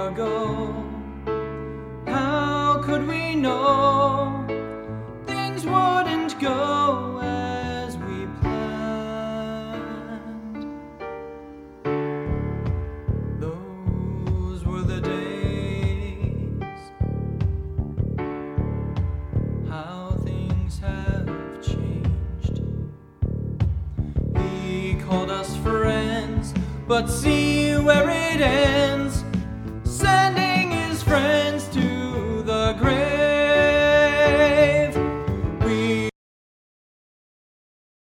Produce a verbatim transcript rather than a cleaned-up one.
ago. How could we know things wouldn't go as we planned? Those were the days. How things have changed. He called us friends, but see where it ends, sending his friends to the grave.